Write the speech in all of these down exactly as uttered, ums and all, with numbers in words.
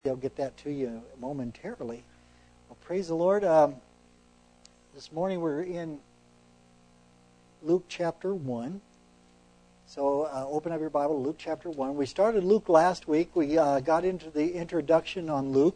They'll get that to you momentarily. Well, praise the Lord. Um, this morning we're in Luke chapter one. So uh, open up your Bible to Luke chapter one. We started Luke last week. We uh, got into the introduction on Luke.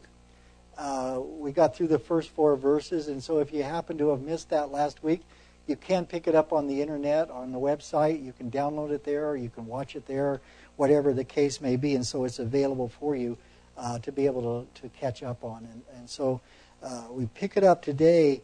Uh, we got through the first four verses, and so if you happen to have missed that last week, you can pick it up on the internet, on the website. You can download it there, or you can watch it there, whatever the case may be, and so it's available for you uh, to be able to, to catch up on. And, and so uh, we pick it up today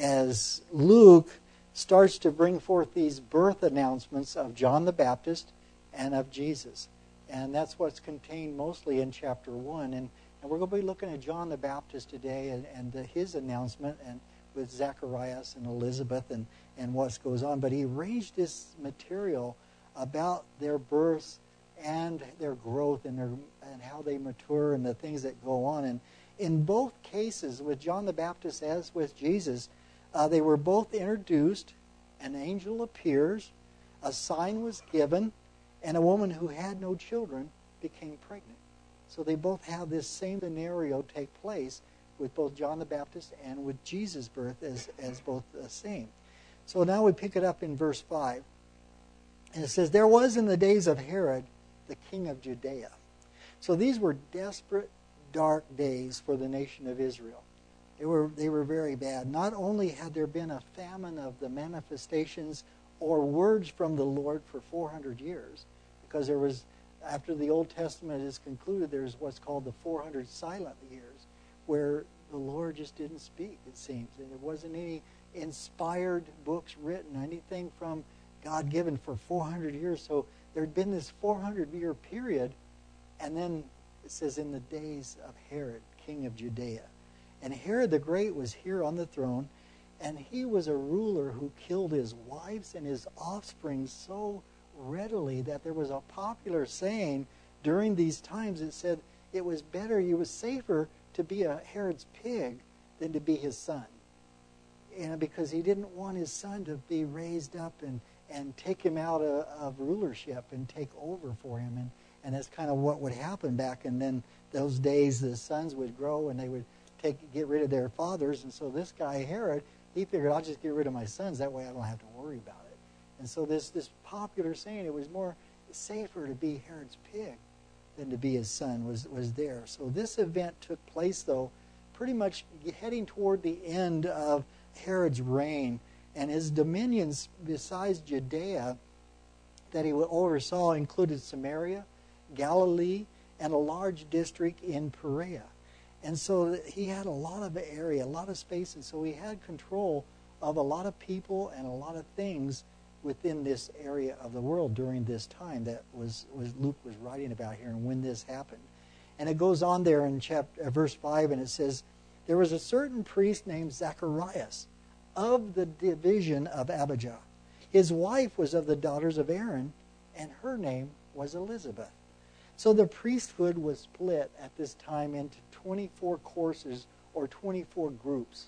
as Luke starts to bring forth these birth announcements of John the Baptist and of Jesus. And that's what's contained mostly in chapter one. And, and we're going to be looking at John the Baptist today and, and the, his announcement and with Zacharias and Elizabeth and, and what goes on. But he arranged this material about their births and their growth and their and how they mature and the things that go on. And in both cases, with John the Baptist as with Jesus, uh, they were both introduced, an angel appears, a sign was given, and a woman who had no children became pregnant. So they both have this same scenario take place with both John the Baptist and with Jesus' birth as, as both the same. So now we pick it up in verse five. And it says, "There was in the days of Herod, the king of Judea." So these were desperate, dark days for the nation of Israel. They were, they were very bad. Not only had there been a famine of the manifestations or words from the Lord for four hundred years, because there was, after the Old Testament is concluded, there's what's called the four hundred silent years, where the Lord just didn't speak, it seems. And there wasn't any inspired books written, anything from God given for four hundred years. So there had been this four hundred year period, and then it says in the days of Herod, king of Judea. And Herod the Great was here on the throne, and he was a ruler who killed his wives and his offspring so readily that there was a popular saying during these times. It said it was better, it was safer to be a Herod's pig than to be his son. And because he didn't want his son to be raised up and, and take him out of, of rulership and take over for him. And, and that's kind of what would happen back. And then those days the sons would grow and they would take get rid of their fathers. And so this guy, Herod, he figured, I'll just get rid of my sons. That way I don't have to worry about it. And so this, this popular saying, it was more safer to be Herod's pig than to be his son, was, was there. So this event took place, though, pretty much heading toward the end of Herod's reign. And his dominions, besides Judea, that he oversaw included Samaria, Galilee, and a large district in Perea. And so he had a lot of area, a lot of space, and so he had control of a lot of people and a lot of things within this area of the world during this time that was, was Luke was writing about here and when this happened. And it goes on there in chapter, uh, verse five, and it says, "There was a certain priest named Zacharias of the division of Abijah. His wife was of the daughters of Aaron, and her name was Elizabeth." So the priesthood was split at this time into twenty-four courses or twenty-four groups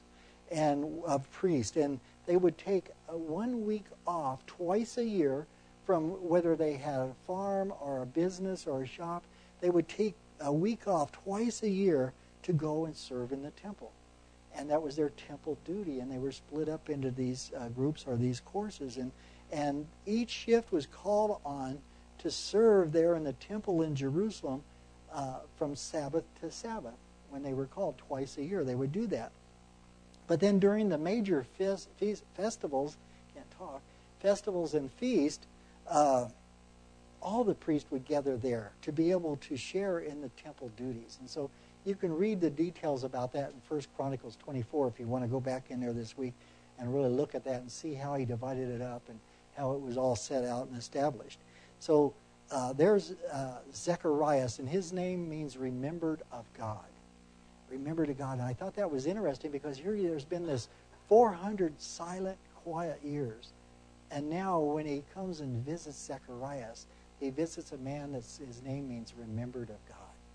and of priests. And they would take a one week off twice a year from whether they had a farm or a business or a shop. They would take a week off twice a year to go and serve in the temple. And that was their temple duty. And they were split up into these uh, groups or these courses. And, and each shift was called on to serve there in the temple in Jerusalem uh, from Sabbath to Sabbath. When they were called twice a year, they would do that. But then during the major feast, feast, festivals, can't talk, festivals and feast, uh, all the priests would gather there to be able to share in the temple duties. And so you can read the details about that in First Chronicles twenty-four if you want to go back in there this week and really look at that and see how he divided it up and how it was all set out and established. So uh, there's uh, Zacharias, and his name means remembered of God. Remembered of God. And I thought that was interesting because here there's been this four hundred silent, quiet years. And now when he comes and visits Zacharias, he visits a man that his name means remembered of God.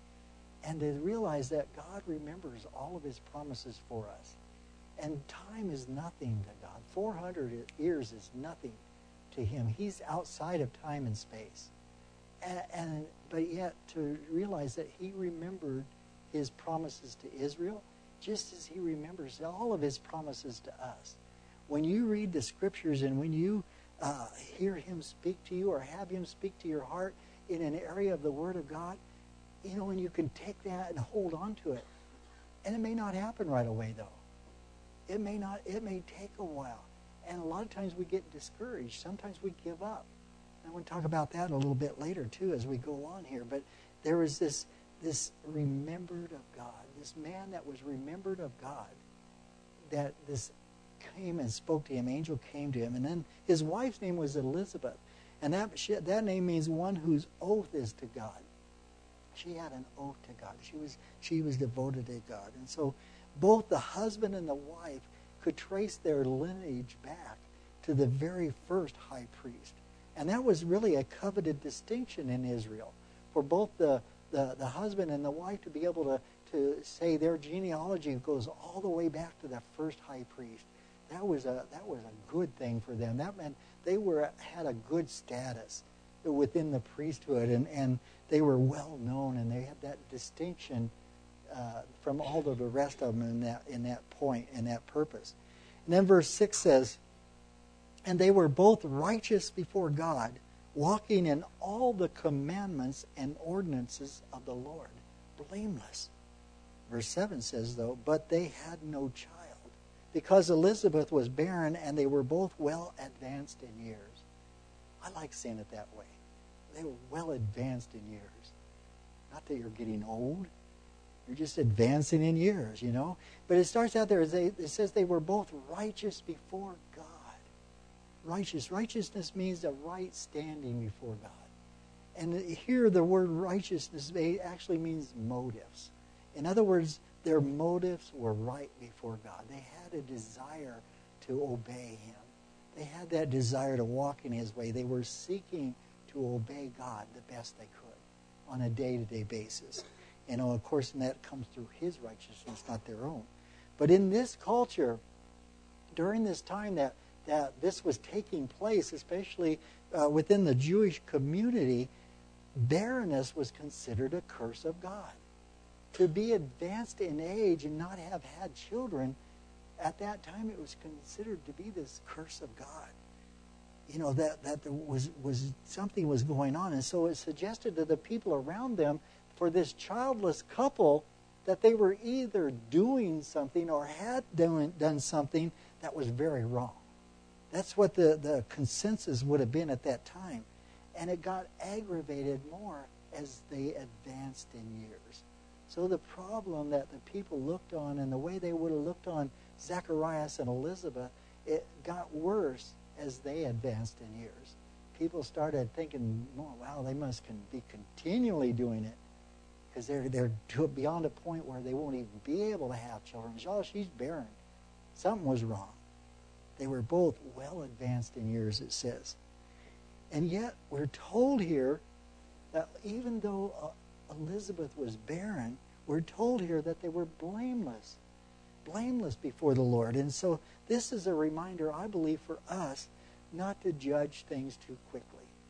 And to realize that God remembers all of his promises for us. And time is nothing to God. four hundred years is nothing to him. He's outside of time and space. And, and but yet to realize that he remembered his promises to Israel, just as he remembers all of his promises to us. When you read the scriptures and when you uh, hear him speak to you or have him speak to your heart in an area of the Word of God, you know, and you can take that and hold on to it. And it may not happen right away, though. It may not. It may take a while. And a lot of times we get discouraged. Sometimes we give up. I want to talk about that a little bit later, too, as we go on here. But there was this, this remembered of God, this man that was remembered of God, that this came and spoke to him. Angel came to him. And then his wife's name was Elizabeth. And that, she, that name means one whose oath is to God. She had an oath to God. She was, she was devoted to God. And so both the husband and the wife could trace their lineage back to the very first high priest. And that was really a coveted distinction in Israel, for both the, the, the husband and the wife to be able to, to say their genealogy goes all the way back to the first high priest. That was a that was a good thing for them. That meant they were had a good status within the priesthood, and, and they were well known, and they had that distinction uh, from all of the rest of them in that in that point, in that purpose. And then verse six says, and they were both righteous before God, walking in all the commandments and ordinances of the Lord, blameless. Verse seven says, though, but they had no child, because Elizabeth was barren, and they were both well advanced in years. I like saying it that way. They were well advanced in years. Not that you're getting old. You're just advancing in years, you know. But it starts out there, as they, it says they were both righteous before God. Righteous. Righteousness means a right standing before God. And here the word righteousness actually means motives. In other words, their motives were right before God. They had a desire to obey him. They had that desire to walk in his way. They were seeking to obey God the best they could on a day-to-day basis. You know, of course, and that comes through his righteousness, not their own. But in this culture, during this time that, that this was taking place, especially uh, within the Jewish community, barrenness was considered a curse of God. To be advanced in age and not have had children, at that time it was considered to be this curse of God. You know, that, that there was, was something was going on. And so it suggested to the people around them, for this childless couple, that they were either doing something or had done, done something that was very wrong. That's what the, the consensus would have been at that time. And it got aggravated more as they advanced in years. So the problem that the people looked on, and the way they would have looked on Zacharias and Elizabeth, it got worse as they advanced in years. People started thinking, oh, wow, they must be continually doing it, because they're, they're to, beyond a point where they won't even be able to have children. Oh, she's barren. Something was wrong. They were both well advanced in years, it says. And yet, we're told here that even though uh, Elizabeth was barren, we're told here that they were blameless. Blameless before the Lord. And so this is a reminder, I believe, for us not to judge things too quickly.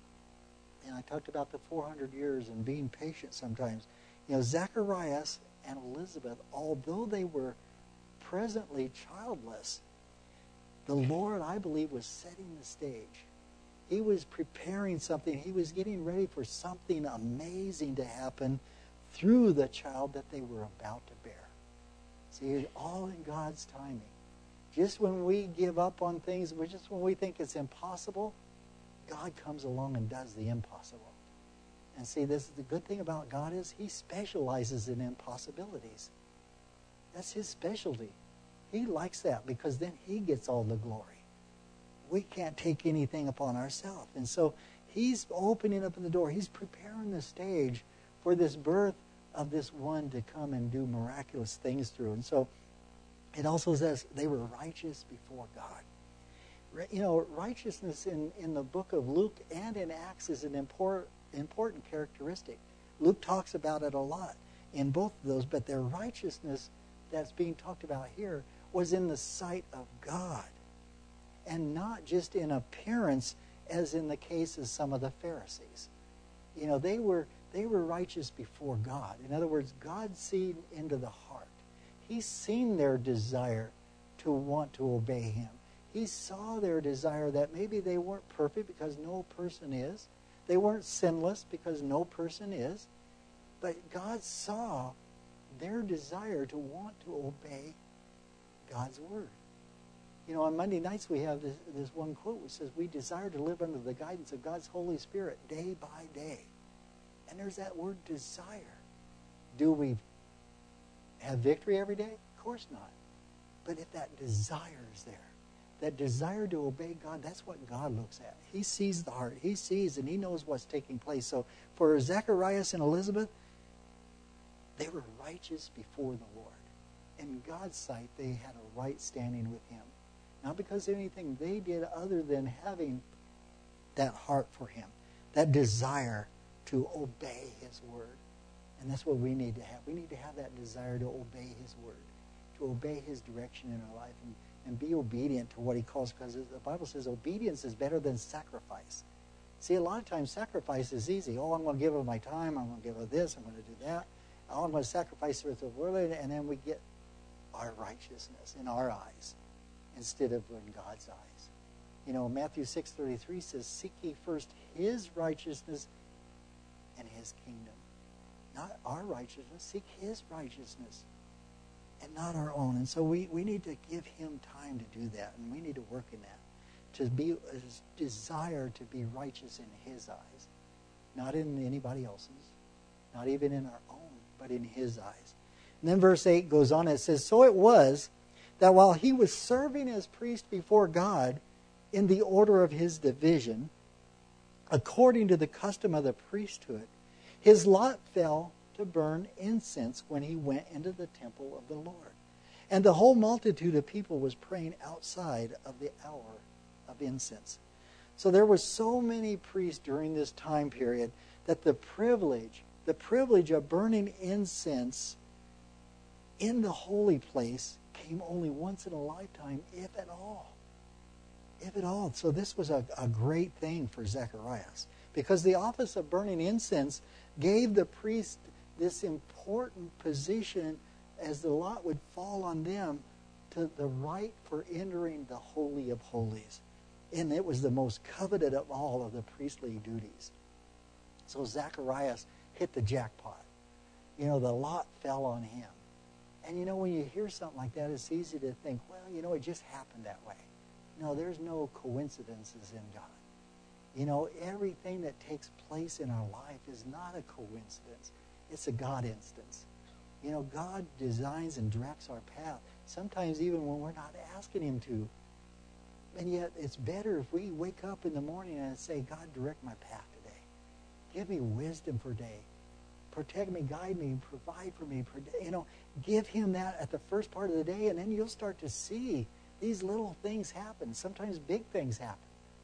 And I talked about the four hundred years and being patient sometimes. You know, Zacharias and Elizabeth, although they were presently childless, the Lord, I believe, was setting the stage. He was preparing something. He was getting ready for something amazing to happen through the child that they were about to bear. See, all in God's timing. Just when we give up on things, just when we think it's impossible, God comes along and does the impossible. And see, this is the good thing about God is he specializes in impossibilities. That's his specialty. He likes that because then he gets all the glory. We can't take anything upon ourselves. And so he's opening up the door. He's preparing the stage for this birth of this one to come and do miraculous things through. And so it also says they were righteous before God. You know, righteousness in, in the book of Luke and in Acts is an important, important characteristic. Luke talks about it a lot in both of those, but their righteousness that's being talked about here was in the sight of God, and not just in appearance as in the case of some of the Pharisees. You know, they were they were righteous before God. In other words, God seen into the heart. He's seen their desire to want to obey him. He saw their desire that maybe they weren't perfect because no person is. They weren't sinless because no person is. But God saw their desire to want to obey God's word. You know, on Monday nights we have this, this one quote which says, we desire to live under the guidance of God's Holy Spirit day by day. And there's that word desire. Do we have victory every day? Of course not. But if that desire is there, that desire to obey God, that's what God looks at. He sees the heart. He sees and he knows what's taking place. So for Zacharias and Elizabeth, they were righteous before the Lord. In God's sight, they had a right standing with him. Not because of anything they did other than having that heart for him, that desire to obey his word. And that's what we need to have. We need to have that desire to obey his word, to obey his direction in our life and, and be obedient to what he calls, because the Bible says obedience is better than sacrifice. See, a lot of times sacrifice is easy. Oh, I'm going to give up my time. I'm going to give up this. I'm going to do that. Oh, I'm going to sacrifice with the word. And then we get our righteousness in our eyes instead of in God's eyes. You know, Matthew six thirty-three says, seek ye first his righteousness and his kingdom. Not our righteousness. Seek his righteousness and not our own. And so we, we need to give him time to do that. And we need to work in that. To be a desire to be righteous in his eyes. Not in anybody else's. Not even in our own, but in his eyes. And then verse eight goes on. It says, so it was that while he was serving as priest before God in the order of his division, according to the custom of the priesthood, his lot fell to burn incense when he went into the temple of the Lord. And the whole multitude of people was praying outside of the hour of incense. So there were so many priests during this time period that the privilege, the privilege of burning incense in the holy place came only once in a lifetime, if at all. If at all. So this was a, a great thing for Zacharias, because the office of burning incense gave the priest this important position as the lot would fall on them to the right for entering the Holy of Holies. And it was the most coveted of all of the priestly duties. So Zacharias hit the jackpot. You know, the lot fell on him. And you know, when you hear something like that, it's easy to think, well, you know, it just happened that way. No, there's no coincidences in God. You know, everything that takes place in our life is not a coincidence. It's a God instance. You know, God designs and directs our path, sometimes even when we're not asking him to. And yet, it's better if we wake up in the morning and say, God, direct my path today. Give me wisdom for day. Protect me, guide me, provide for me. You know, give him that at the first part of the day, and then you'll start to see these little things happen. Sometimes big things happen.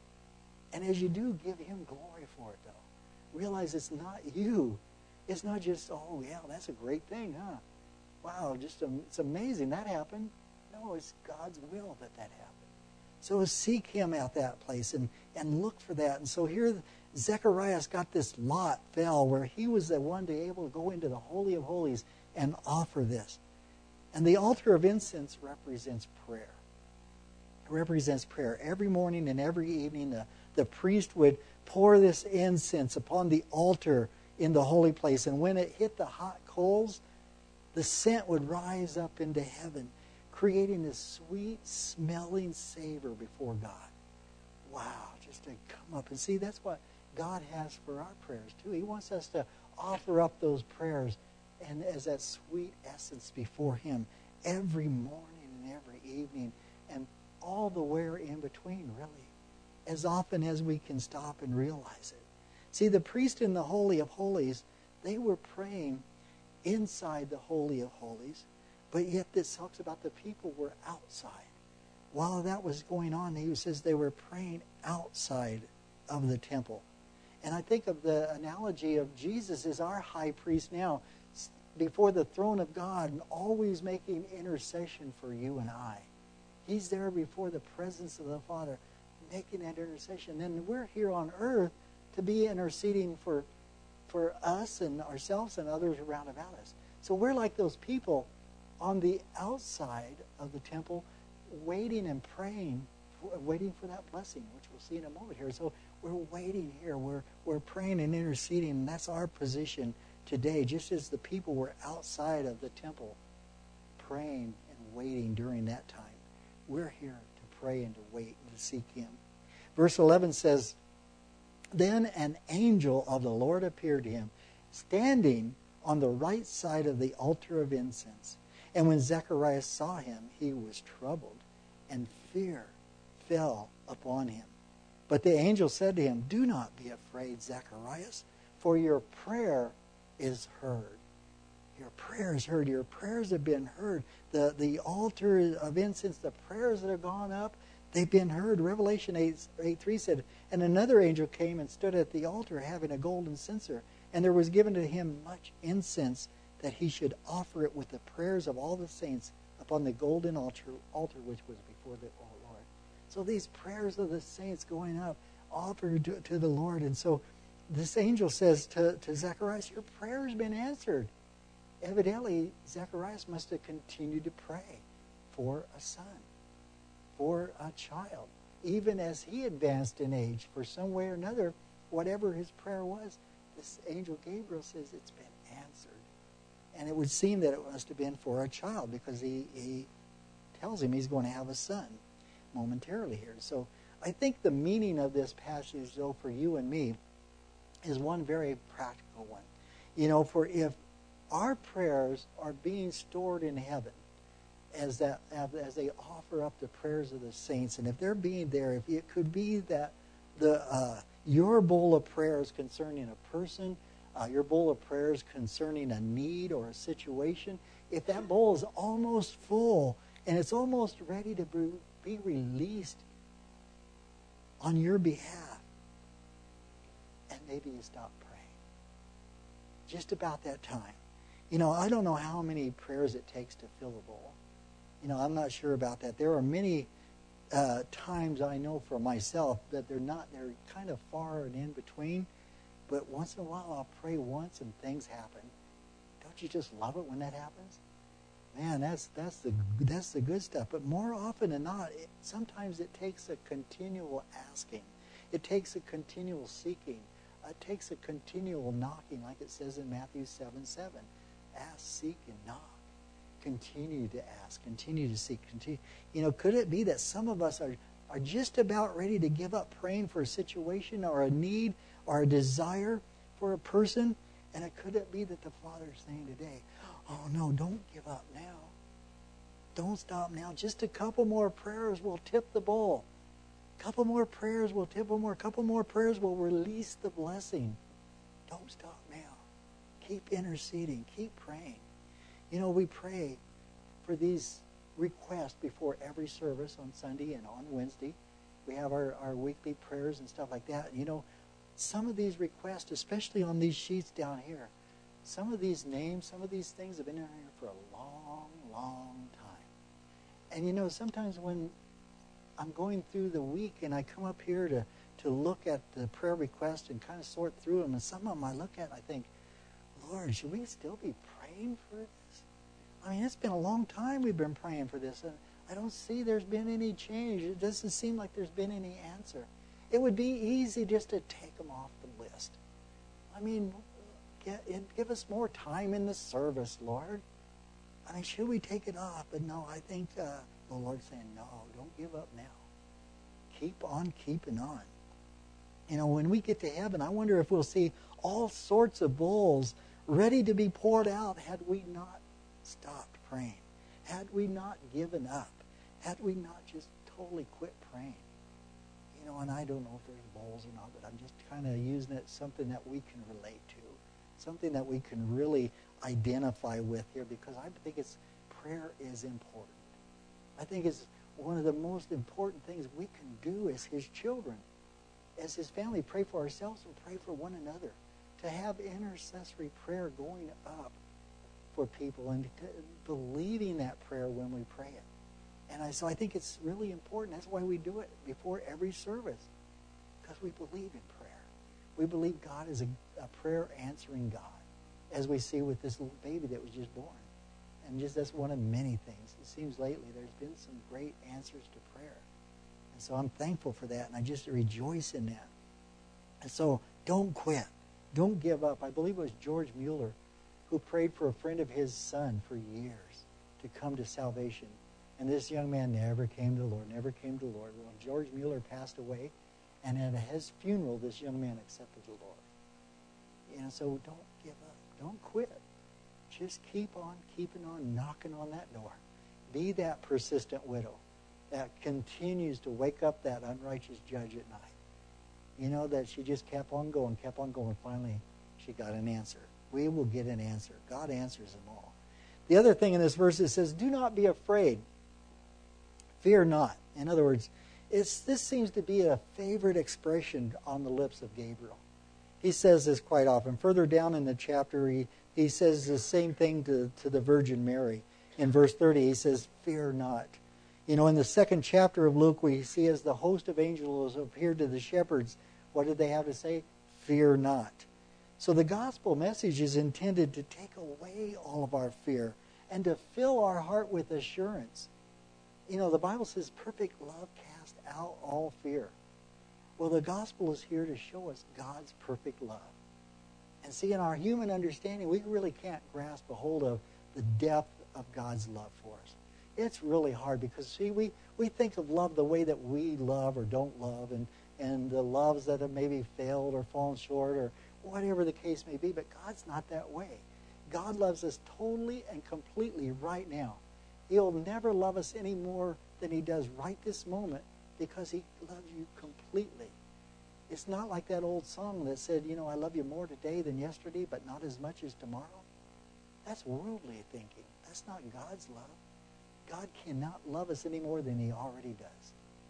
And as you do, give him glory for it, though. Realize it's not you. It's not just, oh, yeah, that's a great thing, huh? Wow, just um, it's amazing that happened. No, it's God's will that that happened. So seek him at that place and, and look for that. And so here Zechariah got this lot fell where he was the one to be able to go into the Holy of Holies and offer this. And the altar of incense represents prayer. It represents prayer. Every morning and every evening the, the priest would pour this incense upon the altar in the holy place. And when it hit the hot coals, the scent would rise up into heaven, creating this sweet-smelling savor before God. Wow, just to come up. And see, that's what God has for our prayers, too. He wants us to offer up those prayers and as that sweet essence before him every morning and every evening and all the way in between, really, as often as we can stop and realize it. See, the priest in the Holy of Holies, they were praying inside the Holy of Holies, but yet this talks about the people were outside. While that was going on, he says they were praying outside of the temple. And I think of the analogy of Jesus as our high priest now before the throne of God and always making intercession for you and I. He's there before the presence of the Father making that intercession. And we're here on earth to be interceding for for us and ourselves and others around about us. So we're like those people on the outside of the temple, waiting and praying, for, waiting for that blessing, which we'll see in a moment here. So we're waiting here. We're we're praying and interceding, and that's our position today. Just as the people were outside of the temple, praying and waiting during that time, we're here to pray and to wait and to seek Him. Verse eleven says, "Then an angel of the Lord appeared to him, standing on the right side of the altar of incense. And when Zacharias saw him, he was troubled, and fear fell upon him. But the angel said to him, 'Do not be afraid, Zacharias, for your prayer is heard.'" Your prayer is heard. Your prayers have been heard. The, the altar of incense, the prayers that have gone up, they've been heard. Revelation eight, eight three said, "And another angel came and stood at the altar having a golden censer. And there was given to him much incense, that he should offer it with the prayers of all the saints upon the golden altar, altar which was before the Lord." So these prayers of the saints going up, offered to, to the Lord. And so this angel says to, to Zacharias, your prayer has been answered. Evidently, Zacharias must have continued to pray for a son, for a child, even as he advanced in age. For some way or another, whatever his prayer was, this angel Gabriel says it's been answered. And it would seem that it must have been for a child, because he, he tells him he's going to have a son momentarily here. So I think the meaning of this passage, though, for you and me, is one very practical one. You know, for if our prayers are being stored in heaven as that as they offer up the prayers of the saints, and if they're being there, if it could be that the uh, your bowl of prayers concerning a person, uh, your bowl of prayers concerning a need or a situation, if that bowl is almost full and it's almost ready to be, be released on your behalf, and maybe you stop praying just about that time. You know, I don't know how many prayers it takes to fill a bowl. You know, I'm not sure about that. There are many uh, times I know for myself that they're not, they're kind of far and in between. But once in a while I'll pray once and things happen. Don't you just love it when that happens? Man, that's that's the that's the good stuff. But more often than not, it, sometimes it takes a continual asking. It takes a continual seeking. It takes a continual knocking, like it says in Matthew seven seven. Ask, seek, and knock. Continue to ask. Continue to seek. Continue. You know, could it be that some of us are, are just about ready to give up praying for a situation or a need or a desire for a person? And it could it be that the Father is saying today, oh no, don't give up now. Don't stop now. Just a couple more prayers will tip the bowl. A couple more prayers will tip one more. A couple more prayers will release the blessing. Don't stop now. Keep interceding. Keep praying. You know, we pray for these requests before every service on Sunday and on Wednesday. We have our, our weekly prayers and stuff like that. You know, some of these requests, especially on these sheets down here, some of these names, some of these things have been in here for a long, long time. And you know, sometimes when I'm going through the week and I come up here to, to look at the prayer requests and kind of sort through them, and some of them I look at and I think, Lord, should we still be praying for this? I mean, it's been a long time we've been praying for this, and I don't see there's been any change. It doesn't seem like there's been any answer. It would be easy just to take them off the list. I mean, get, give us more time in the service, Lord. I mean, should we take it off? But no, I think uh, the Lord's saying, no, don't give up now. Keep on keeping on. You know, when we get to heaven, I wonder if we'll see all sorts of bowls ready to be poured out had we not stopped praying, had we not given up, had we not just totally quit praying. You know, and I don't know if there's bowls or not, but I'm just kind of using it something that we can relate to, something that we can really identify with here, because I think it's prayer is important. I think it's one of the most important things we can do as His children, as His family. Pray for ourselves and pray for one another. To have intercessory prayer going up for people and believing that prayer when we pray it. And I, so I think it's really important. That's why we do it before every service, because we believe in prayer. We believe God is a, a prayer-answering God, as we see with this little baby that was just born. And just that's one of many things. It seems lately there's been some great answers to prayer. And so I'm thankful for that, and I just rejoice in that. And so don't quit. Don't give up. I believe it was George Mueller who prayed for a friend of his son for years to come to salvation. And this young man never came to the Lord, never came to the Lord. Well, George Mueller passed away, and at his funeral, this young man accepted the Lord. You know, so don't give up. Don't quit. Just keep on keeping on knocking on that door. Be that persistent widow that continues to wake up that unrighteous judge at night. You know, that she just kept on going, kept on going. Finally, she got an answer. We will get an answer. God answers them all. The other thing in this verse, it says, do not be afraid. Fear not. In other words, it's, this seems to be a favorite expression on the lips of Gabriel. He says this quite often. Further down in the chapter, he, he says the same thing to, to the Virgin Mary. In verse thirty, he says, fear not. You know, in the second chapter of Luke, we see as the host of angels appeared to the shepherds, what did they have to say? Fear not. So the gospel message is intended to take away all of our fear and to fill our heart with assurance. You know, the Bible says perfect love casts out all fear. Well, the gospel is here to show us God's perfect love. And see, in our human understanding, we really can't grasp a hold of the depth of God's love for us. It's really hard because, see, we, we think of love the way that we love or don't love, and, and the loves that have maybe failed or fallen short or whatever the case may be, but God's not that way. God loves us totally and completely right now. He'll never love us any more than he does right this moment because he loves you completely. It's not like that old song that said, you know, I love you more today than yesterday, but not as much as tomorrow. That's worldly thinking. That's not God's love. God cannot love us any more than he already does.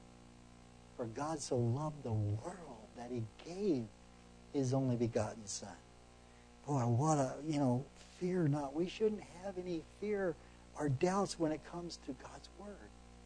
For God so loved the world that he gave his only begotten Son. Boy, what a, you know, fear not. We shouldn't have any fear or doubts when it comes to God's Word.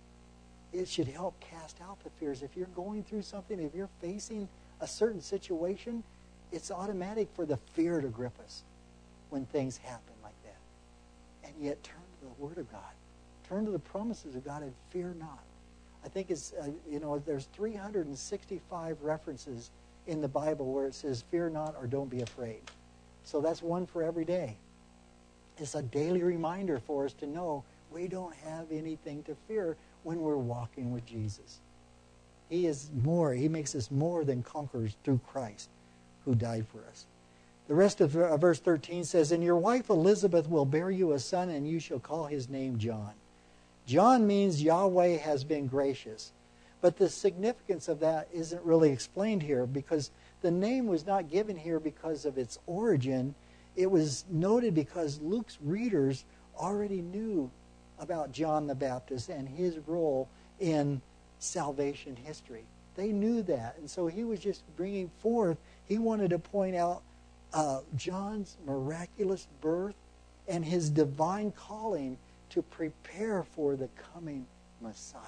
It should help cast out the fears. If you're going through something, if you're facing a certain situation, it's automatic for the fear to grip us when things happen like that. And yet turn to the Word of God. Turn to the promises of God and fear not. I think it's, uh, you know, there's three hundred sixty-five references in the Bible where it says fear not or don't be afraid. So that's one for every day. It's a daily reminder for us to know we don't have anything to fear when we're walking with Jesus. He is more, he makes us more than conquerors through Christ who died for us. The rest of uh, verse thirteen says, and your wife Elizabeth will bear you a son, and you shall call his name John. John means Yahweh has been gracious. But the significance of that isn't really explained here because the name was not given here because of its origin. It was noted because Luke's readers already knew about John the Baptist and his role in salvation history. They knew that. And so he was just bringing forth, he wanted to point out uh, John's miraculous birth and his divine calling to prepare for the coming Messiah.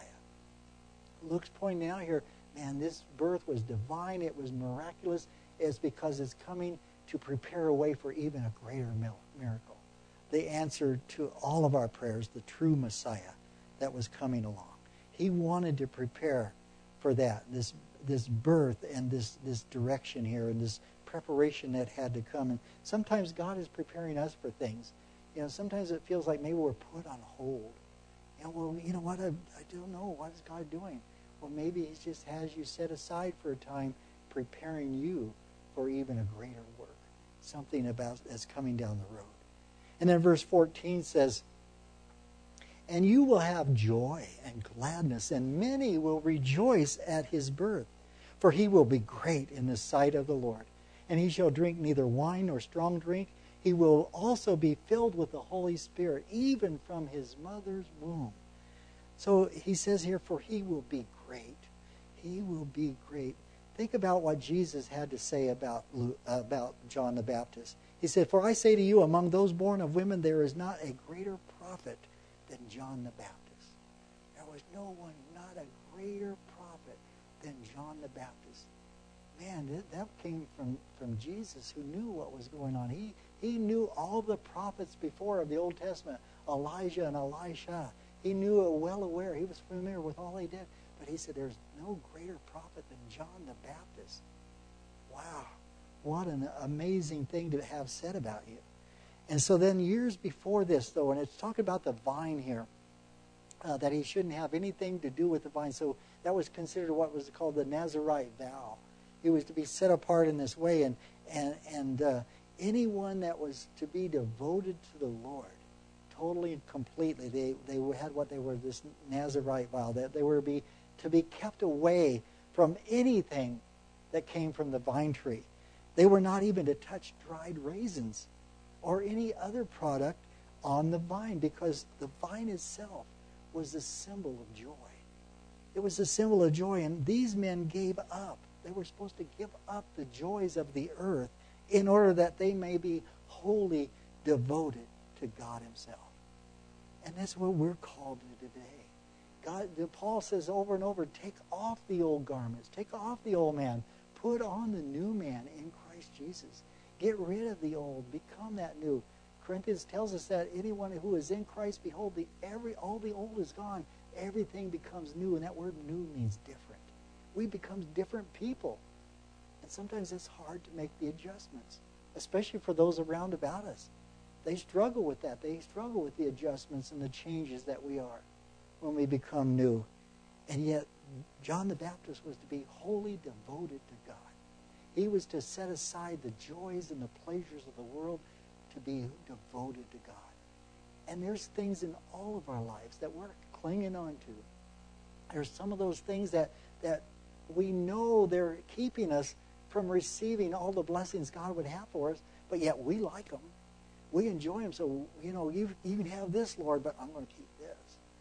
Luke's pointing out here, man, this birth was divine. It was miraculous. It's because it's coming to prepare a way for even a greater miracle. The answer to all of our prayers, the true Messiah that was coming along. He wanted to prepare for that, this this birth and this, this direction here and this preparation that had to come. And sometimes God is preparing us for things. You know, sometimes it feels like maybe we're put on hold. You know, well, you know what? I, I don't know. What is God doing? Well, maybe he just has you set aside for a time preparing you for even a greater work. Something about that's coming down the road. And then verse fourteen says, and you will have joy and gladness, and many will rejoice at his birth. For he will be great in the sight of the Lord. And he shall drink neither wine nor strong drink. He will also be filled with the Holy Spirit, even from his mother's womb. So he says here, for he will be great. He will be great. Think about what Jesus had to say about, about John the Baptist. He said, for I say to you, among those born of women, there is not a greater prophet than John the Baptist. There was no one, not a greater prophet than John the Baptist. man, that, that came from, from Jesus, who knew what was going on. He he knew all the prophets before of the Old Testament, Elijah and Elisha. He knew it well aware. He was familiar with all they did. But he said, there's no greater prophet than John the Baptist. Wow. What an amazing thing to have said about you. And so then years before this, though, and it's talking about the vine here, uh, that he shouldn't have anything to do with the vine. So that was considered what was called the Nazirite vow. He was to be set apart in this way. And, and, and uh, anyone that was to be devoted to the Lord, totally and completely, they, they had what they were, this Nazirite vow, that they were to be, to be kept away from anything that came from the vine tree. They were not even to touch dried raisins or any other product on the vine, because the vine itself was a symbol of joy. It was a symbol of joy, and these men gave up. They were supposed to give up the joys of the earth in order that they may be wholly devoted to God himself. And that's what we're called to today. God, Paul says over and over, take off the old garments, take off the old man, put on the new man in Christ Jesus. Get rid of the old, become that new. Corinthians tells us that anyone who is in Christ, behold, the every all the old is gone, everything becomes new, and that word new means different. We become different people. And sometimes it's hard to make the adjustments, especially for those around about us. They struggle with that. They struggle with the adjustments and the changes that we are when we become new. And yet, John the Baptist was to be wholly devoted to God. He was to set aside the joys and the pleasures of the world to be devoted to God. And there's things in all of our lives that we're clinging on to. There's some of those things that, that we know they're keeping us from receiving all the blessings God would have for us, but yet we like them. We enjoy them. So, you know, you, you can have this, Lord, but I'm going to keep this.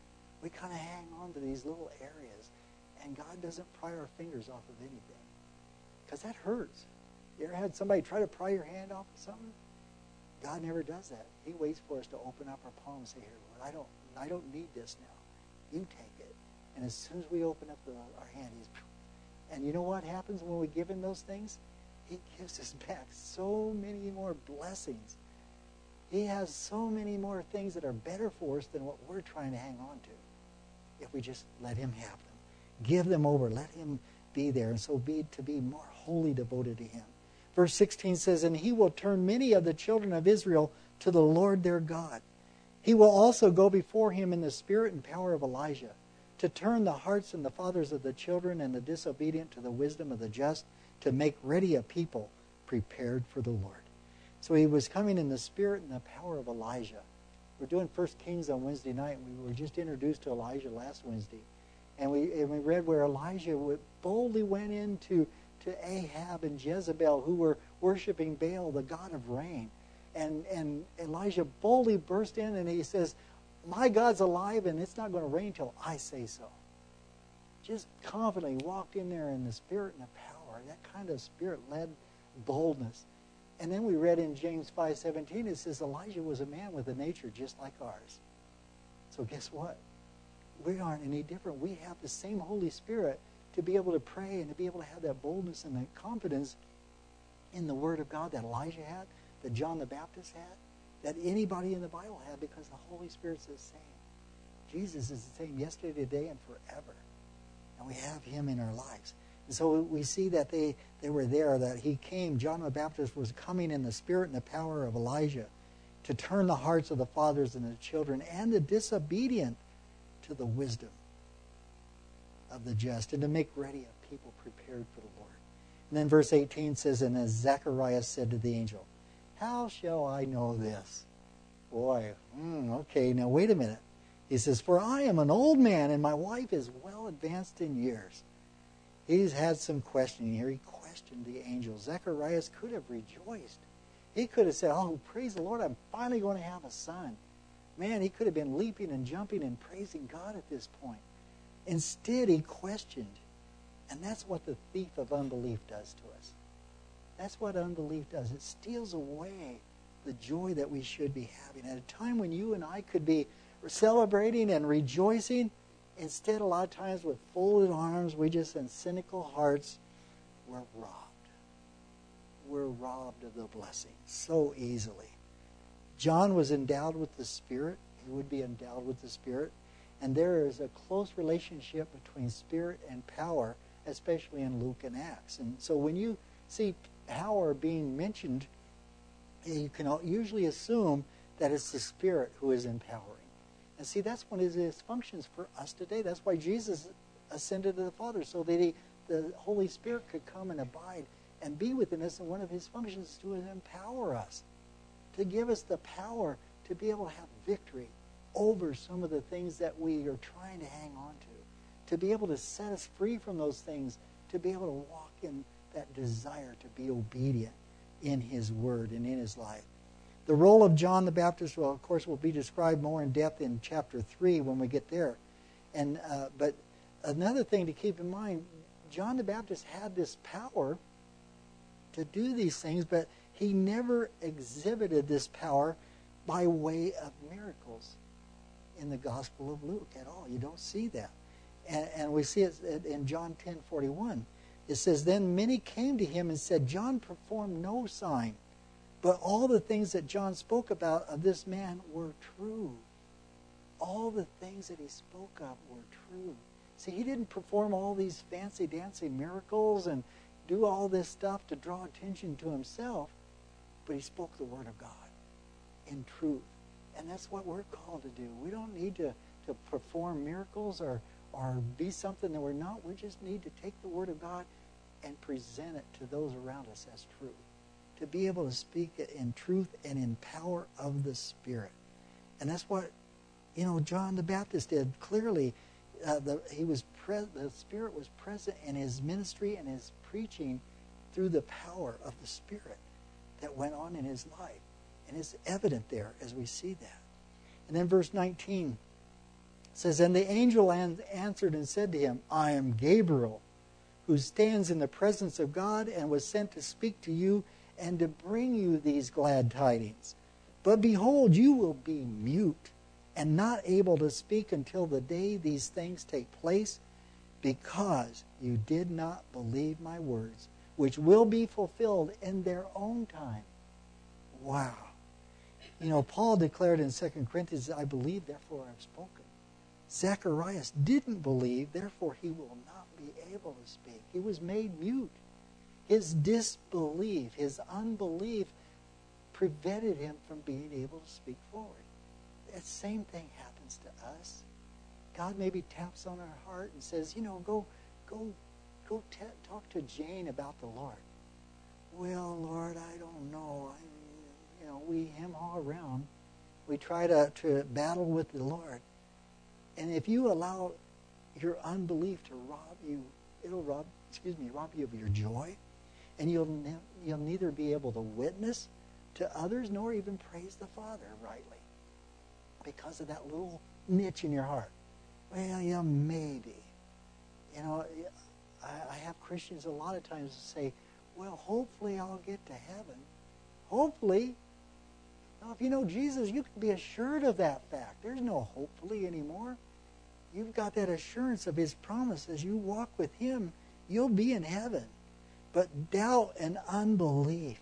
We kind of hang on to these little areas, and God doesn't pry our fingers off of anything, because that hurts. You ever had somebody try to pry your hand off of something? God never does that. He waits for us to open up our palm and say, here, Lord, I don't, I don't need this now. You take it. And as soon as we open up the, our hand, he's... And you know what happens when we give him those things? He gives us back so many more blessings. He has so many more things that are better for us than what we're trying to hang on to, if we just let him have them. Give them over. Let him be there. And so be to be more wholly devoted to him. Verse sixteen says, and he will turn many of the children of Israel to the Lord their God. He will also go before him in the spirit and power of Elijah, to turn the hearts and the fathers of the children and the disobedient to the wisdom of the just, to make ready a people prepared for the Lord. So he was coming in the spirit and the power of Elijah. We're doing First Kings on Wednesday night. We were just introduced to Elijah last Wednesday. And we, and we read where Elijah would, boldly went into to Ahab and Jezebel, who were worshiping Baal, the god of rain. And, and Elijah boldly burst in and he says, my God's alive and it's not going to rain till I say so. Just confidently walked in there in the spirit and the power, that kind of spirit-led boldness. And then we read in James five seventeen, it says Elijah was a man with a nature just like ours. So guess what? We aren't any different. We have the same Holy Spirit to be able to pray and to be able to have that boldness and that confidence in the Word of God that Elijah had, that John the Baptist had, that anybody in the Bible had, because the Holy Spirit's the same. Jesus is the same yesterday, today, and forever. And we have him in our lives. And so we see that they, they were there, that he came, John the Baptist was coming in the spirit and the power of Elijah to turn the hearts of the fathers and the children and the disobedient to the wisdom of the just, and to make ready a people prepared for the Lord. And then verse eighteen says, and as Zacharias said to the angel, how shall I know this? Boy, mm, okay, now wait a minute. He says, for I am an old man, and my wife is well advanced in years. He's had some questioning here. He questioned the angel. Zacharias could have rejoiced. He could have said, oh, praise the Lord, I'm finally going to have a son. Man, he could have been leaping and jumping and praising God at this point. Instead, he questioned. And that's what the thief of unbelief does to us. That's what unbelief does. It steals away the joy that we should be having. At a time when you and I could be celebrating and rejoicing, instead, a lot of times with folded arms, we just, and cynical hearts, we're robbed. we're robbed of the blessing so easily. John was endowed with the Spirit. He would be endowed with the Spirit. And there is a close relationship between Spirit and power, especially in Luke and Acts. And so when you see power being mentioned, you can usually assume that it's the Spirit who is empowering. And see, that's one of his functions for us today. That's why Jesus ascended to the Father, so that he, the Holy Spirit could come and abide and be within us. And one of his functions is to empower us, to give us the power to be able to have victory over some of the things that we are trying to hang on to, to be able to set us free from those things, to be able to walk in that desire to be obedient in his word and in his life. The role of John the Baptist, well, of course, will be described more in depth in chapter three when we get there. And uh, but another thing to keep in mind, John the Baptist had this power to do these things, but he never exhibited this power by way of miracles in the Gospel of Luke at all. You don't see that. And, and we see it in John ten forty-one. It says, "Then many came to him and said, 'John performed no sign, but all the things that John spoke about of this man were true.'" All the things that he spoke of were true. See, he didn't perform all these fancy dancy miracles and do all this stuff to draw attention to himself, but he spoke the word of God in truth. And that's what we're called to do. We don't need to, to perform miracles or, or be something that we're not. We just need to take the word of God and present it to those around us as truth. To be able to speak it in truth and in power of the Spirit. And that's what, you know, John the Baptist did. Clearly, uh, the, he was pre- the Spirit was present in his ministry and his preaching through the power of the Spirit that went on in his life. And it's evident there as we see that. And then verse nineteen says, "And the angel answered and said to him, 'I am Gabriel, who stands in the presence of God and was sent to speak to you and to bring you these glad tidings. But behold, you will be mute and not able to speak until the day these things take place, because you did not believe my words, which will be fulfilled in their own time.'" Wow. You know, Paul declared in Second Corinthians, "I believe, therefore I have spoken." Zacharias didn't believe, therefore he will not be able to speak. He was made mute. His disbelief, his unbelief prevented him from being able to speak forward. That same thing happens to us. God maybe taps on our heart and says, you know, go go, go t- talk to Jane about the Lord. Well, Lord, I don't know. I, you know, we hem-haw around. We try to, to battle with the Lord. And if you allow your unbelief to rob you, it'll rob, excuse me, rob you of your joy. And you'll ne- you'll neither be able to witness to others nor even praise the Father rightly because of that little niche in your heart. Well, yeah, maybe. You know, I, I have Christians a lot of times say, well, hopefully I'll get to heaven. Hopefully. Now, if you know Jesus, you can be assured of that fact. There's no hopefully anymore. You've got that assurance of his promise. As you walk with him, you'll be in heaven. But doubt and unbelief,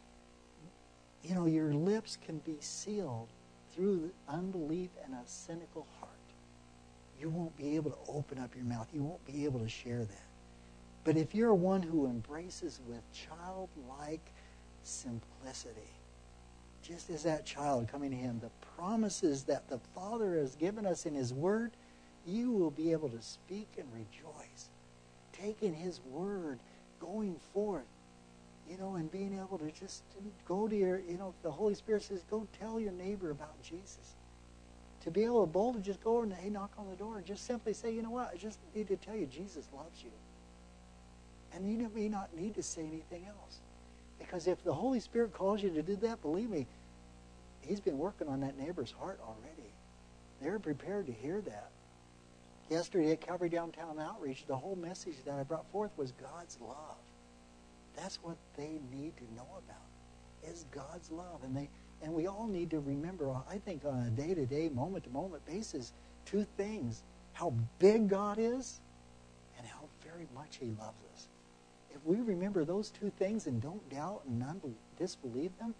you know, your lips can be sealed through unbelief and a cynical heart. You won't be able to open up your mouth. You won't be able to share that. But if you're one who embraces with childlike simplicity, just as that child coming to him, the promises that the Father has given us in his word, you will be able to speak and rejoice. Taking his word, going forth, you know, and being able to just go to your, you know, the Holy Spirit says, go tell your neighbor about Jesus. To be able to boldly just go over and hey, knock on the door and just simply say, you know what, I just need to tell you Jesus loves you. And you may not need to say anything else. Because if the Holy Spirit calls you to do that, believe me, he's been working on that neighbor's heart already. They're prepared to hear that. Yesterday at Calvary Downtown Outreach, the whole message that I brought forth was God's love. That's what they need to know about, is God's love. And they and we all need to remember, I think on a day-to-day, moment-to-moment basis, two things. How big God is and how very much he loves us. if we remember those two things and don't doubt and unbe- disbelieve them,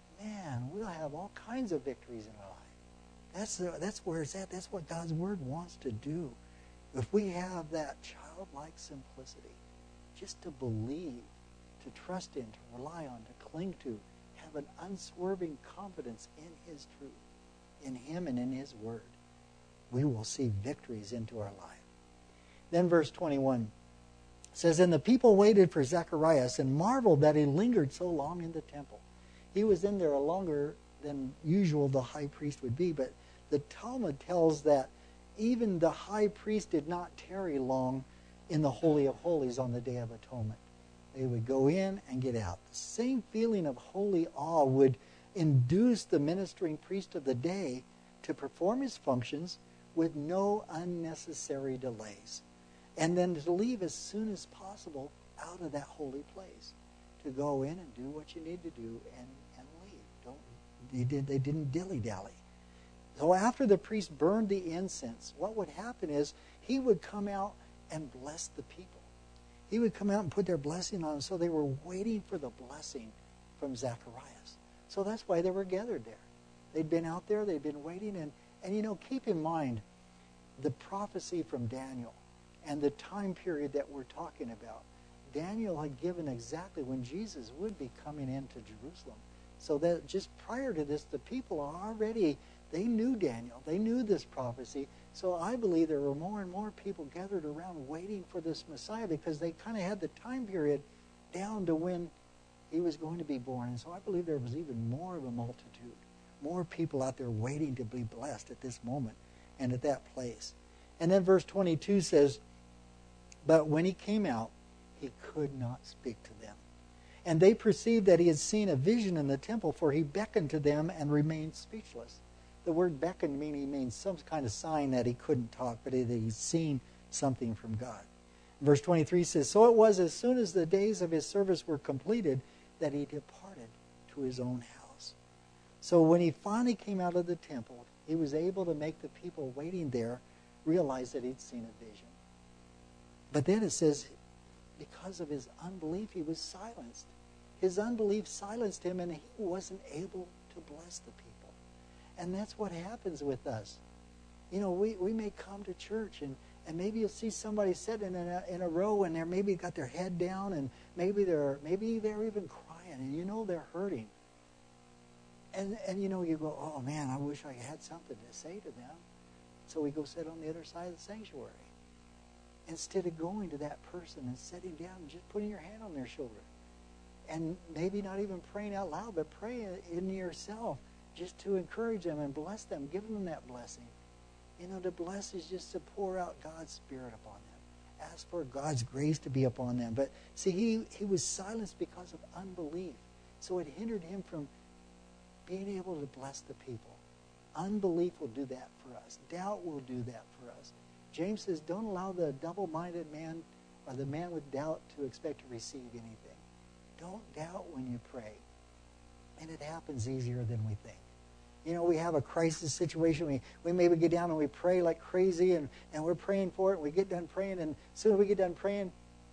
man, we'll have all kinds of victories in our life. That's the, that's where it's at. That's what God's Word wants to do. If we have that childlike simplicity, just to believe, to trust in, to rely on, to cling to, have an unswerving confidence in His truth, in Him and in His Word, we will see victories into our life. Then verse twenty-one says, "And the people waited for Zacharias and marveled that he lingered so long in the temple." He was in there longer than usual the high priest would be, but the Talmud tells that even the high priest did not tarry long in the Holy of Holies on the Day of Atonement. They would go in and get out. The same feeling of holy awe would induce the ministering priest of the day to perform his functions with no unnecessary delays, and then to leave as soon as possible out of that holy place, to go in and do what you need to do and, and leave. Don't they, did, they didn't dilly-dally. So after the priest burned the incense, what would happen is he would come out and bless the people. He would come out and put their blessing on them. So they were waiting for the blessing from Zacharias. So that's why they were gathered there. They'd been out there, they'd been waiting. And, and you know, keep in mind the prophecy from Daniel and the time period that we're talking about. Daniel had given exactly when Jesus would be coming into Jerusalem. So that just prior to this, the people are already, they knew Daniel. They knew this prophecy. So I believe there were more and more people gathered around waiting for this Messiah because they kind of had the time period down to when he was going to be born. And so I believe there was even more of a multitude, more people out there waiting to be blessed at this moment and at that place. And then verse twenty-two says, "But when he came out, he could not speak to them. And they perceived that he had seen a vision in the temple, for he beckoned to them and remained speechless." The word beckoned meaning he means some kind of sign that he couldn't talk, but that he'd seen something from God. Verse twenty-three says, "So it was as soon as the days of his service were completed that he departed to his own house." So when he finally came out of the temple, he was able to make the people waiting there realize that he'd seen a vision. But then it says, because of his unbelief, he was silenced. His unbelief silenced him, and he wasn't able to bless the people. And that's what happens with us. You know, we, we may come to church, and, and maybe you'll see somebody sitting in a, in a row, and they're maybe got their head down, and maybe they're maybe they're even crying, and you know they're hurting. And, and you know, you go, oh man, I wish I had something to say to them. So we go sit on the other side of the sanctuary. Instead of going to that person and sitting down and just putting your hand on their shoulder. And maybe not even praying out loud, but pray in yourself just to encourage them and bless them, give them that blessing. You know, to bless is just to pour out God's Spirit upon them. Ask for God's grace to be upon them. But see, he, he was silenced because of unbelief. So it hindered him from being able to bless the people. Unbelief will do that for us. Doubt will do that for us. James says, don't allow the double-minded man or the man with doubt to expect to receive anything. Don't doubt when you pray. And it happens easier than we think. You know, we have a crisis situation. We, we maybe get down and we pray like crazy, and, and we're praying for it. And we get done praying, and as soon as we get done praying,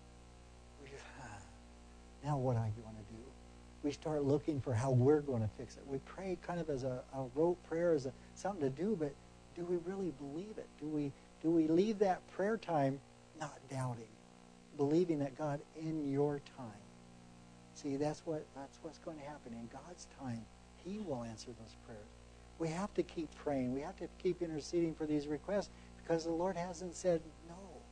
we just, ah, now what am I going to do? We start looking for how we're going to fix it. We pray kind of as a, a rote prayer, as a, something to do, but do we really believe it? Do we do we leave that prayer time not doubting, believing that God, in your time? See, that's what that's what's going to happen. In God's time, He will answer those prayers. We have to keep praying. We have to keep interceding for these requests because the Lord hasn't said no.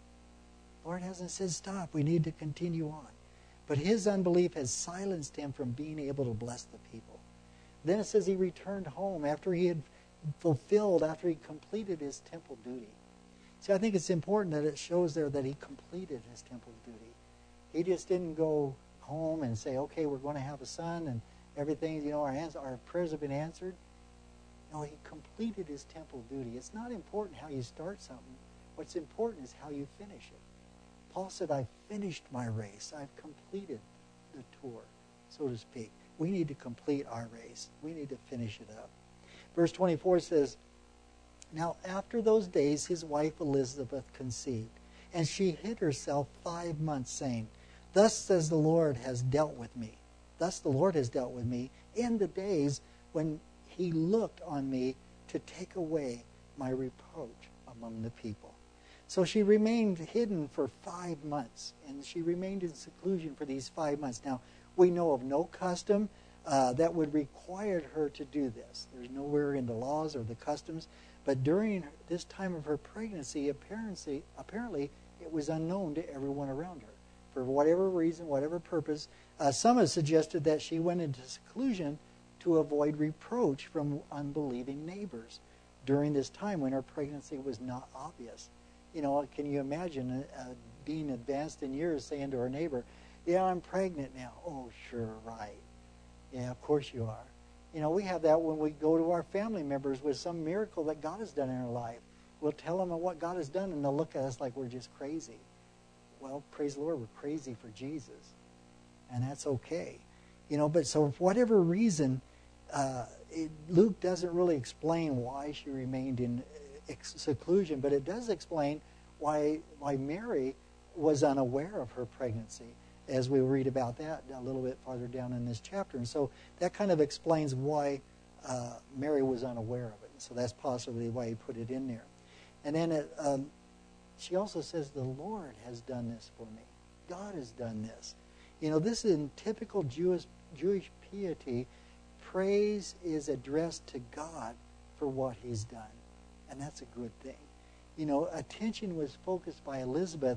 The Lord hasn't said stop. We need to continue on. But his unbelief has silenced him from being able to bless the people. Then it says he returned home after he had fulfilled, after he completed his temple duty. See, I think it's important that it shows there that he completed his temple duty. He just didn't go home and say, okay, we're going to have a son and everything, you know, our, hands, our prayers have been answered. No, he completed his temple duty. It's not important how you start something. What's important is how you finish it. Paul said, I've finished my race. I've completed the tour, so to speak. We need to complete our race. We need to finish it up. Verse twenty-four says, now after those days his wife Elizabeth conceived, and she hid herself five months, saying, Thus says the Lord has dealt with me. Thus the Lord has dealt with me in the days when he looked on me to take away my reproach among the people. So she remained hidden for five months, and she remained in seclusion for these five months. Now, we know of no custom uh, that would require her to do this. There's nowhere in the laws or the customs. But during this time of her pregnancy, apparently, apparently it was unknown to everyone around her. For whatever reason, whatever purpose, uh, some have suggested that she went into seclusion to avoid reproach from unbelieving neighbors during this time when her pregnancy was not obvious. You know, can you imagine uh, being advanced in years saying to her neighbor, yeah, I'm pregnant now. Oh, sure, right. Yeah, of course you are. You know, we have that when we go to our family members with some miracle that God has done in our life. We'll tell them what God has done, and they'll look at us like we're just crazy. Well, praise the Lord, we're crazy for Jesus, and that's okay. You know, but so for whatever reason, uh, it, Luke doesn't really explain why she remained in ex- seclusion, but it does explain why why Mary was unaware of her pregnancy, as we read about that a little bit farther down in this chapter. And so that kind of explains why uh, Mary was unaware of it. So that's possibly why he put it in there. And then it, um, she also says, the Lord has done this for me. God has done this. You know, this is in typical Jewish, Jewish piety. Praise is addressed to God for what he's done. And that's a good thing. You know, attention was focused by Elizabeth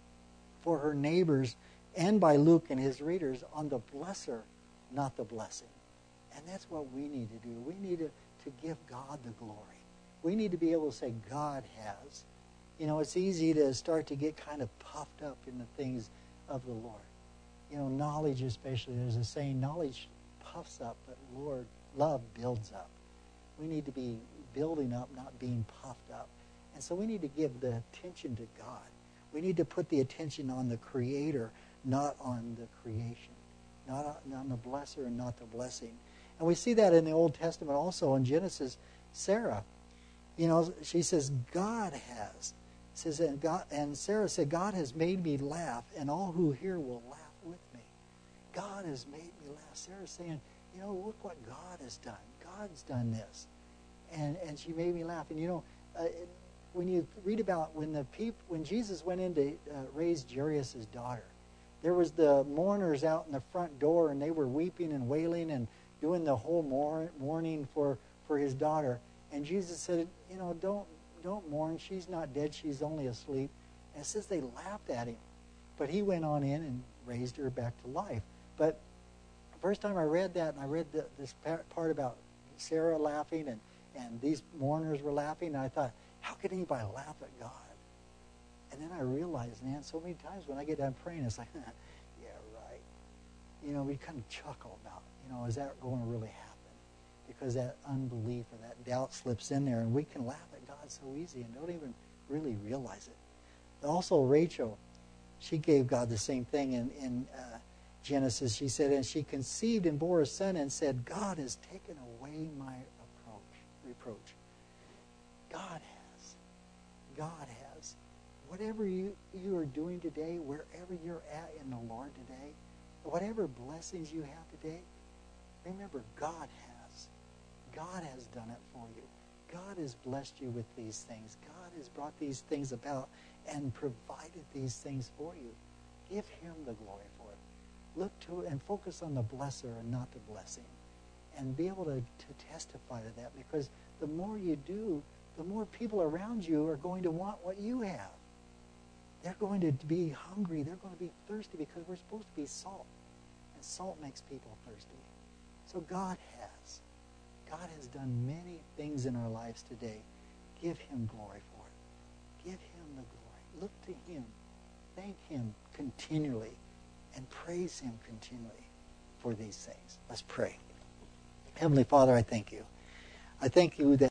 for her neighbors and by Luke and his readers on the blesser, not the blessing. And that's what we need to do. We need to, to give God the glory. We need to be able to say, God has. You know, it's easy to start to get kind of puffed up in the things of the Lord. You know, knowledge especially, there's a saying, knowledge puffs up, but Lord, love builds up. We need to be building up, not being puffed up. And so we need to give the attention to God. We need to put the attention on the Creator, not on the creation, not on the blesser and not the blessing. And we see that in the Old Testament also in Genesis. Sarah, you know, she says, God has. Says, and, God, and Sarah said, God has made me laugh, and all who hear will laugh with me. God has made me laugh. Sarah's saying, you know, look what God has done. God's done this. And and she made me laugh. And, you know, uh, when you read about when the peop, when Jesus went in to uh, raise Jairus' daughter, there was the mourners out in the front door, and they were weeping and wailing and doing the whole mourn, mourning for, for his daughter. And Jesus said, you know, don't don't mourn. She's not dead. She's only asleep. And it says they laughed at him. But he went on in and raised her back to life. But the first time I read that, and I read the, this part about Sarah laughing, and, and these mourners were laughing, and I thought, how could anybody laugh at God? And then I realized, man, so many times when I get done praying, it's like, yeah, right. You know, we kind of chuckle about, you know, is that going to really happen? Because that unbelief or that doubt slips in there, and we can laugh at God so easy and don't even really realize it. Also, Rachel, she gave God the same thing in, in uh, Genesis. She said, and she conceived and bore a son and said, God has taken away my approach, reproach. God has. God has. Whatever you, you are doing today, wherever you're at in the Lord today, whatever blessings you have today, remember God has. God has done it for you. God has blessed you with these things. God has brought these things about and provided these things for you. Give him the glory for it. Look to it and focus on the blesser and not the blessing. And be able to, to testify to that, because the more you do, the more people around you are going to want what you have. They're going to be hungry. They're going to be thirsty, because we're supposed to be salt. And salt makes people thirsty. So God has. God has done many things in our lives today. Give him glory for it. Give him the glory. Look to him. Thank him continually. And praise him continually for these things. Let's pray. Heavenly Father, I thank you. I thank you that